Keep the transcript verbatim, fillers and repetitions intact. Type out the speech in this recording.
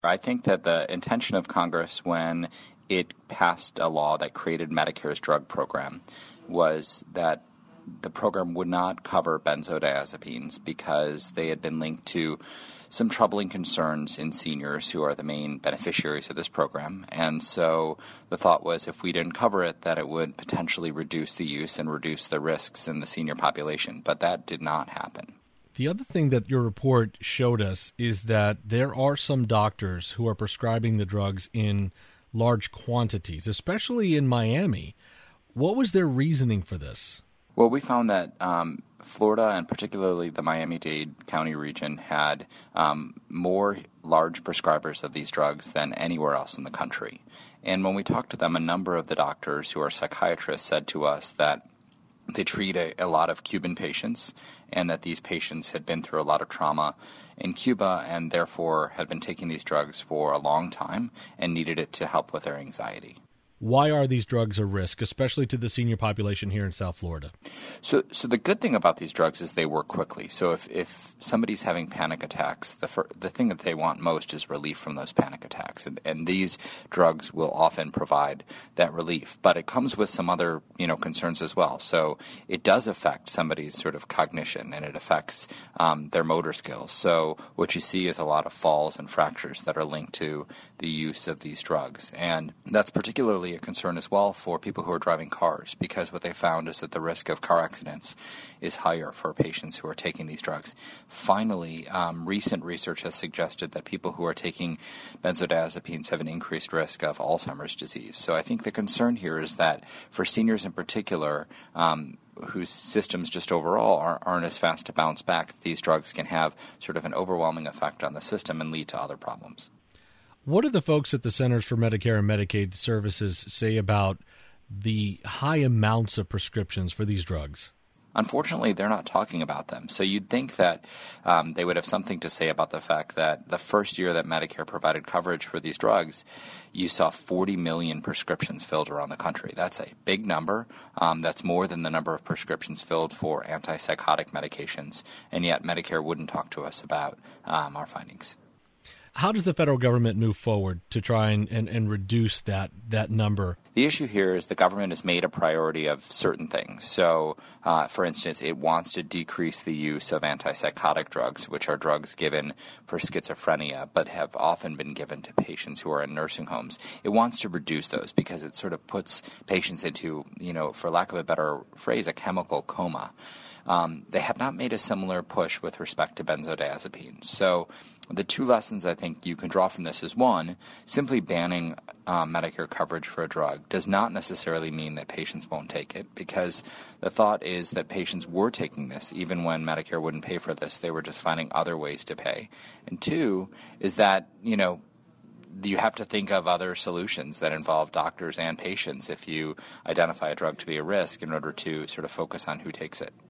I think that the intention of Congress when it passed a law that created Medicare's drug program was that the program would not cover benzodiazepines because they had been linked to some troubling concerns in seniors who are the main beneficiaries of this program. And so the thought was if we didn't cover it, that it would potentially reduce the use and reduce the risks in the senior population. But that did not happen. The other thing that your report showed us is that there are some doctors who are prescribing the drugs in large quantities, especially in Miami. What was their reasoning for this? Well, we found that um, Florida, and particularly the Miami-Dade County region, had um, more large prescribers of these drugs than anywhere else in the country. And when we talked to them, a number of the doctors who are psychiatrists said to us that they treat a, a lot of Cuban patients and that these patients had been through a lot of trauma in Cuba and therefore had been taking these drugs for a long time and needed it to help with their anxiety. Why are these drugs a risk, especially to the senior population here in South Florida? So so the good thing about these drugs is they work quickly. So if, if somebody's having panic attacks, the fir- the thing that they want most is relief from those panic attacks. And, and these drugs will often provide that relief. But it comes with some other, you know, concerns as well. So it does affect somebody's sort of cognition and it affects um, their motor skills. So what you see is a lot of falls and fractures that are linked to the use of these drugs. And that's particularly a concern as well for people who are driving cars, because what they found is that the risk of car accidents is higher for patients who are taking these drugs. Finally, um, recent research has suggested that people who are taking benzodiazepines have an increased risk of Alzheimer's disease. So I think the concern here is that for seniors in particular, um, whose systems just overall aren't, aren't as fast to bounce back, these drugs can have sort of an overwhelming effect on the system and lead to other problems. What do the folks at the Centers for Medicare and Medicaid Services say about the high amounts of prescriptions for these drugs? Unfortunately, they're not talking about them. So you'd think that um, they would have something to say about the fact that the first year that Medicare provided coverage for these drugs, you saw forty million prescriptions filled around the country. That's a big number. Um, that's more than the number of prescriptions filled for antipsychotic medications. And yet Medicare wouldn't talk to us about um, our findings. How does the federal government move forward to try and, and, and reduce that, that number? The issue here is the government has made a priority of certain things. So, uh, for instance, it wants to decrease the use of antipsychotic drugs, which are drugs given for schizophrenia but have often been given to patients who are in nursing homes. It wants to reduce those because it sort of puts patients into, you know, for lack of a better phrase, a chemical coma. Um, they have not made a similar push with respect to benzodiazepines. So the two lessons I think you can draw from this is, one, simply banning um, Medicare coverage for a drug does not necessarily mean that patients won't take it, because the thought is that patients were taking this even when Medicare wouldn't pay for this. They were just finding other ways to pay. And two is that, you know, you have to think of other solutions that involve doctors and patients if you identify a drug to be a risk in order to sort of focus on who takes it.